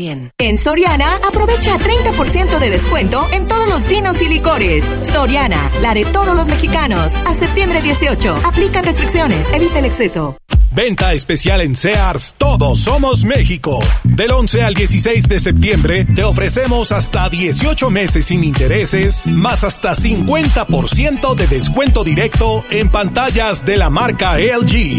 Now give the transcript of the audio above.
bien. En Soriana, aprovecha 30% de descuento en todos los vinos y licores. Soriana, la de todos los mexicanos. A septiembre 18. Aplica restricciones. Evita el exceso. Venta especial en Sears, todos somos México. Del 11 al 16 de septiembre te ofrecemos hasta 18 meses sin intereses, más hasta 50% de descuento directo en pantallas de la marca LG.